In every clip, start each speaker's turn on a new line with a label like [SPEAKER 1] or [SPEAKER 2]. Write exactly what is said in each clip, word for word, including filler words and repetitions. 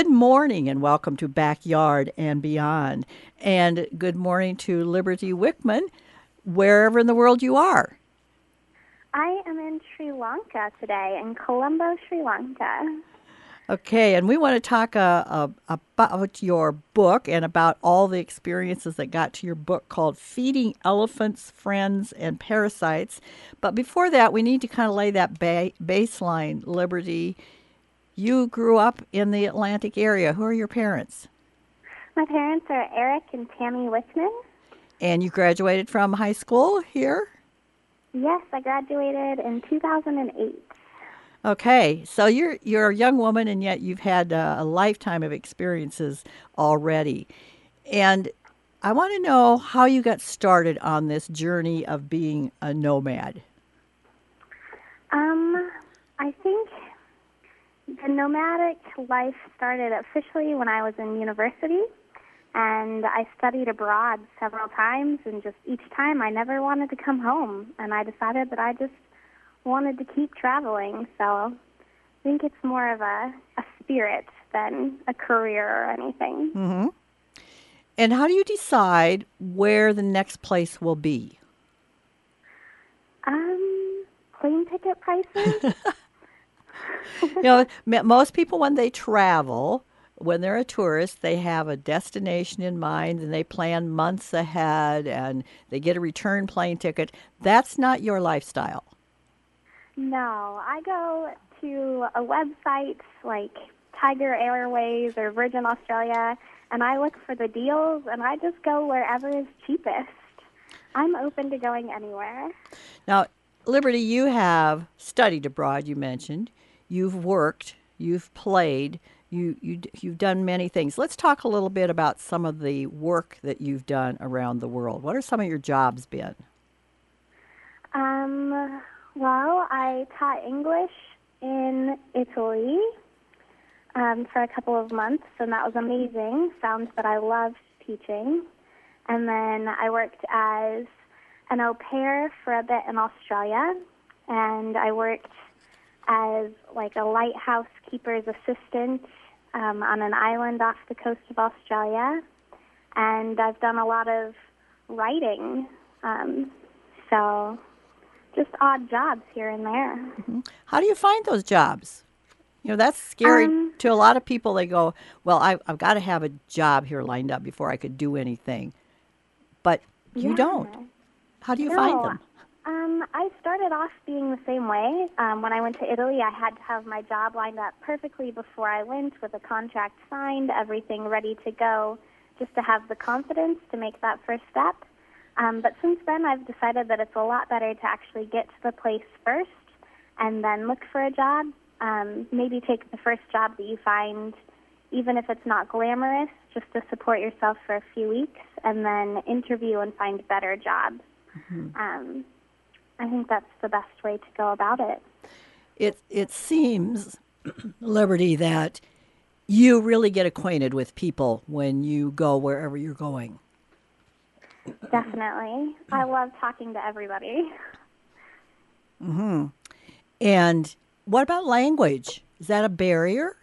[SPEAKER 1] Good morning and welcome to Backyard and Beyond. And good morning to Liberty Wickman, wherever in the world you are.
[SPEAKER 2] I am in Sri Lanka today, in Colombo, Sri Lanka.
[SPEAKER 1] Okay, and we want to talk uh, uh, about your book and about all the experiences that got to your book called Feeding Elephants, Friends, and Parasites. But before that, we need to kind of lay that ba- baseline, Liberty. You grew up in the Atlantic area. Who are your parents?
[SPEAKER 2] My parents are Eric and Tammy Wickman.
[SPEAKER 1] And you graduated from high school here?
[SPEAKER 2] Yes, I graduated in two thousand eight.
[SPEAKER 1] Okay, so you're you're a young woman, and yet you've had uh, a lifetime of experiences already. And I want to know how you got started on this journey of being a nomad.
[SPEAKER 2] Um, I think the nomadic life started officially when I was in university, and I studied abroad several times, and just each time I never wanted to come home, and I decided that I just wanted to keep traveling. So I think it's more of a, a spirit than a career or anything.
[SPEAKER 1] Mm-hmm. And how do you decide where the next place will be?
[SPEAKER 2] Um, plane ticket prices?
[SPEAKER 1] You know, m- most people when they travel, when they're a tourist, they have a destination in mind and they plan months ahead and they get a return plane ticket. That's not your lifestyle.
[SPEAKER 2] No, I go to a website like Tiger Airways or Virgin Australia, and I look for the deals, and I just go wherever is cheapest. I'm open to going anywhere.
[SPEAKER 1] Now, Liberty, you have studied abroad, you mentioned. You've worked, you've played, you, you, d- you've done many things. Let's talk a little bit about some of the work that you've done around the world. What are some of your jobs been?
[SPEAKER 2] Um, well, I taught English in Italy um, for a couple of months, and that was amazing. Found that I loved teaching. And then I worked as an au pair for a bit in Australia, and I worked as like a lighthouse keeper's assistant um, on an island off the coast of Australia. And I've done a lot of writing, um, so just odd jobs here and there.
[SPEAKER 1] How do you find those jobs? You know, that's scary
[SPEAKER 2] Um,
[SPEAKER 1] to a lot of people. They go, well, I, I've got to have a job here lined up before I could do anything. But you don't.
[SPEAKER 2] yeah.
[SPEAKER 1] How do you find
[SPEAKER 2] No,
[SPEAKER 1] them?
[SPEAKER 2] um, I started off being the same way. Um, when I went to Italy, I had to have my job lined up perfectly before I went with a contract signed, everything ready to go, just to have the confidence to make that first step. Um, but since then, I've decided that it's a lot better to actually get to the place first and then look for a job. Um, maybe take the first job that you find, even if it's not glamorous, just to support yourself for a few weeks, and then interview and find better jobs. Um, I think that's the best way to go about it.
[SPEAKER 1] It it seems, Liberty, that you really get acquainted with people when you go wherever you're going.
[SPEAKER 2] Definitely. I love talking to everybody.
[SPEAKER 1] And what about language? Is that a barrier?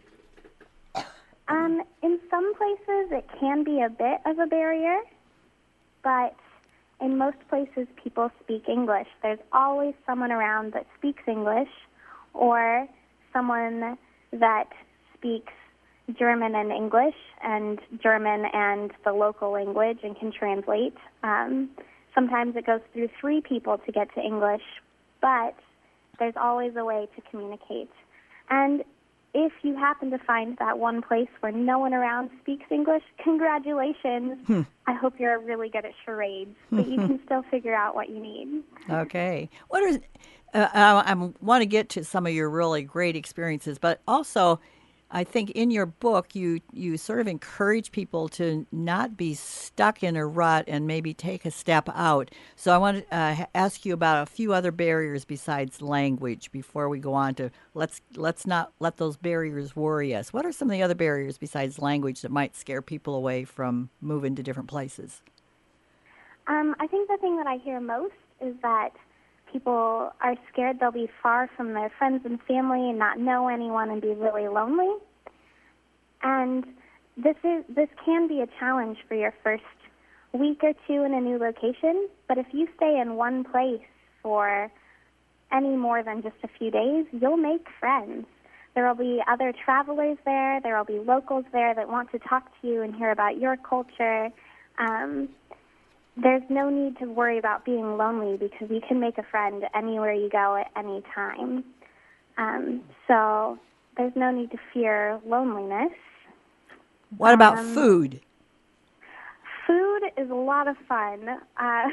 [SPEAKER 2] Um, in some places, it can be a bit of a barrier, but in most places, people speak English. There's always someone around that speaks English, or someone that speaks German and English, and German and the local language, and can translate. Um, sometimes it goes through three people to get to English, but there's always a way to communicate. And if you happen to find that one place where no one around speaks English, congratulations. I hope you're really good at charades, but you can still figure out what you need.
[SPEAKER 1] Okay. What is? Uh, I, I want to get to some of your really great experiences, but also, I think in your book you you sort of encourage people to not be stuck in a rut and maybe take a step out. So I want to uh, ask you about a few other barriers besides language before we go on to let's let's not let those barriers worry us. What are some of the other barriers besides language that might scare people away from moving to different places?
[SPEAKER 2] Um, I think the thing that I hear most is that people are scared they'll be far from their friends and family and not know anyone and be really lonely. And this is this can be a challenge for your first week or two in a new location, but if you stay in one place for any more than just a few days, you'll make friends. There will be other travelers there. There will be locals there that want to talk to you and hear about your culture. Um, there's no need to worry about being lonely because you can make a friend anywhere you go at any time. Um, so there's no need to fear loneliness.
[SPEAKER 1] What about
[SPEAKER 2] um,
[SPEAKER 1] food?
[SPEAKER 2] Food is a lot of fun. Uh,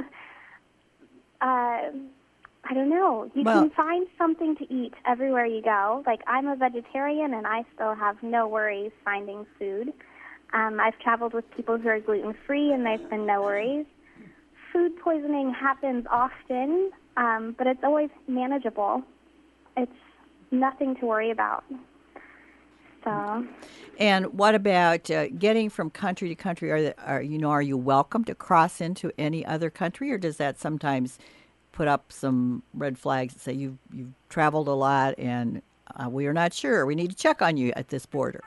[SPEAKER 2] uh, I don't know. You
[SPEAKER 1] Well,
[SPEAKER 2] can find something to eat everywhere you go. Like, I'm a vegetarian, and I still have no worries finding food. Um, I've traveled with people who are gluten-free, and there's been no worries. Food poisoning happens often, um, but it's always manageable. It's nothing to worry about. So,
[SPEAKER 1] And what about uh, getting from country to country? Are, the, are you know are you welcome to cross into any other country, or does that sometimes put up some red flags that say you've you've traveled a lot and uh, we are not sure. We need to check on you at this border.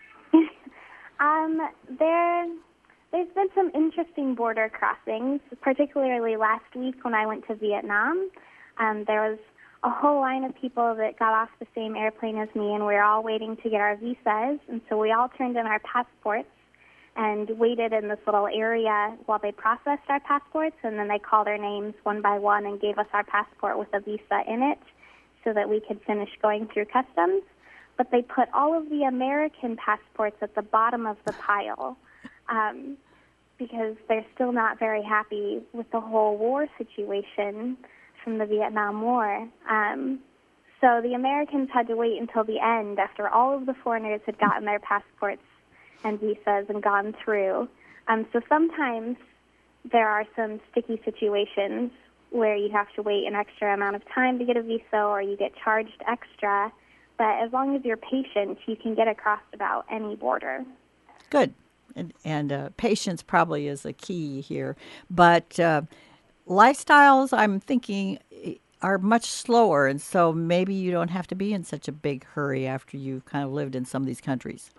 [SPEAKER 2] um, there, there's been some interesting border crossings, particularly last week when I went to Vietnam. Um, there was a whole line of people that got off the same airplane as me, and we were all waiting to get our visas, and so we all turned in our passports and waited in this little area while they processed our passports, and then they called our names one by one and gave us our passport with a visa in it so that we could finish going through customs. But they put all of the American passports at the bottom of the pile um, because they're still not very happy with the whole war situation from the Vietnam War. Um, so the Americans had to wait until the end after all of the foreigners had gotten their passports and visas and gone through. Um, so sometimes there are some sticky situations where you have to wait an extra amount of time to get a visa or you get charged extra. But as long as you're patient, you can get across about any border.
[SPEAKER 1] Good. And, and uh, patience probably is a key here. But uh, lifestyles, I'm thinking, are much slower. And so maybe you don't have to be in such a big hurry after you've kind of lived in some of these countries.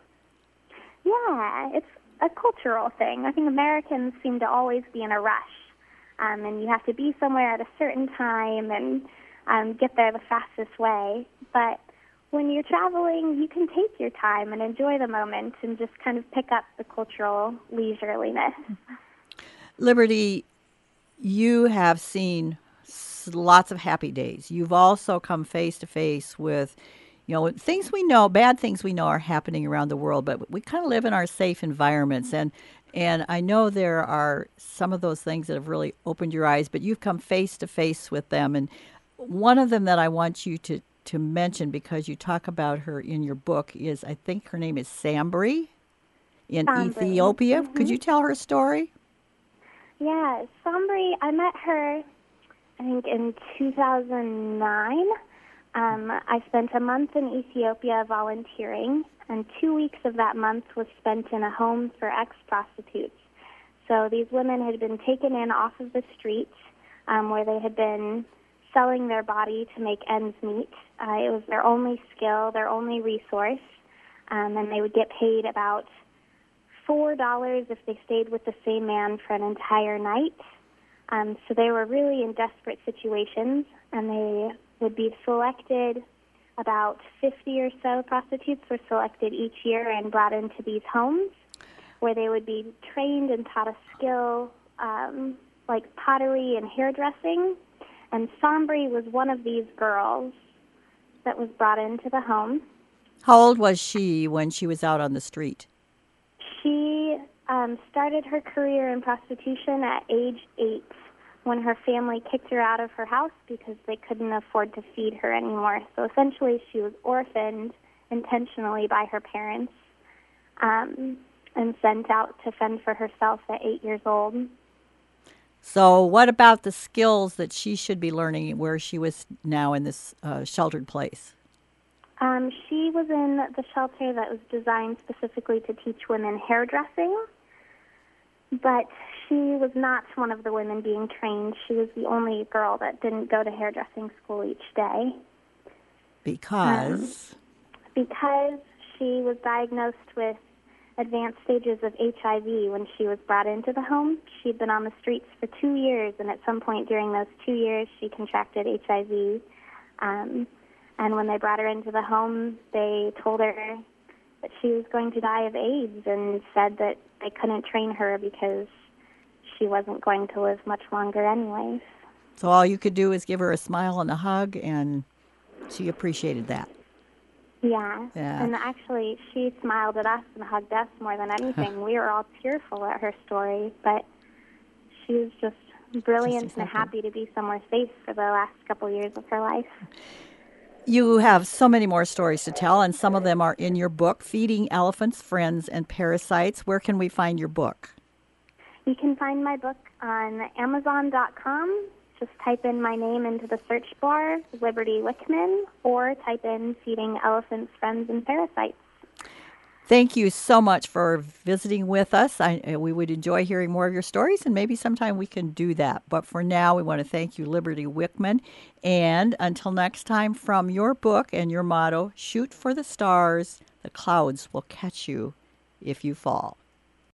[SPEAKER 2] Yeah, it's a cultural thing. I think Americans seem to always be in a rush, um, and you have to be somewhere at a certain time and um, get there the fastest way. But when you're traveling, you can take your time and enjoy the moment and just kind of pick up the cultural leisureliness.
[SPEAKER 1] Liberty, you have seen lots of happy days. You've also come face to face with, you know, things we know, bad things we know are happening around the world, but we kind of live in our safe environments. And and I know there are some of those things that have really opened your eyes, but you've come face to face with them. And one of them that I want you to, to mention, because you talk about her in your book, is I think her name is Sambri in
[SPEAKER 2] Sambri.
[SPEAKER 1] Ethiopia.
[SPEAKER 2] Mm-hmm.
[SPEAKER 1] Could you tell her story?
[SPEAKER 2] Yeah, Sambri, I met her, I think, in two thousand nine. Um, I spent a month in Ethiopia volunteering, and two weeks of that month was spent in a home for ex-prostitutes. So these women had been taken in off of the street um, where they had been selling their body to make ends meet. Uh, it was their only skill, their only resource, um, and they would get paid about four dollars if they stayed with the same man for an entire night. Um, so they were really in desperate situations, and they would be selected. About fifty or so prostitutes were selected each year and brought into these homes where they would be trained and taught a skill um, like pottery and hairdressing. And Sambri was one of these girls that was brought into the home.
[SPEAKER 1] How old was she when she was out on the street?
[SPEAKER 2] She um, started her career in prostitution at age eight, when her family kicked her out of her house because they couldn't afford to feed her anymore. So essentially she was orphaned intentionally by her parents um, and sent out to fend for herself at eight years old.
[SPEAKER 1] So what about the skills that she should be learning where she was now in this uh, sheltered place?
[SPEAKER 2] Um, she was in the shelter that was designed specifically to teach women hairdressing, but she was not one of the women being trained. She was the only girl that didn't go to hairdressing school each day.
[SPEAKER 1] Because?
[SPEAKER 2] Um, because she was diagnosed with advanced stages of H I V when she was brought into the home. She'd been on the streets for two years, and at some point during those two years, she contracted H I V. Um, and when they brought her into the home, they told her that she was going to die of AIDS and said that they couldn't train her because she wasn't going to live much longer anyways.
[SPEAKER 1] So all you could do is give her a smile and a hug, and she appreciated that.
[SPEAKER 2] Yeah.
[SPEAKER 1] Yeah.
[SPEAKER 2] And actually, she smiled at us and hugged us more than anything. We were all tearful at her story, but she was just brilliant
[SPEAKER 1] Just
[SPEAKER 2] and happy to be somewhere safe for the last couple years of her life.
[SPEAKER 1] You have so many more stories to tell, and some of them are in your book, Feeding Elephants, Friends, and Parasites. Where can we find your book?
[SPEAKER 2] You can find my book on Amazon dot com. Just type in my name into the search bar, Liberty Wickman, or type in Feeding Elephants, Friends, and Parasites.
[SPEAKER 1] Thank you so much for visiting with us. I, we would enjoy hearing more of your stories, and maybe sometime we can do that. But for now, we want to thank you, Liberty Wickman. And until next time, from your book and your motto, shoot for the stars, the clouds will catch you if you fall.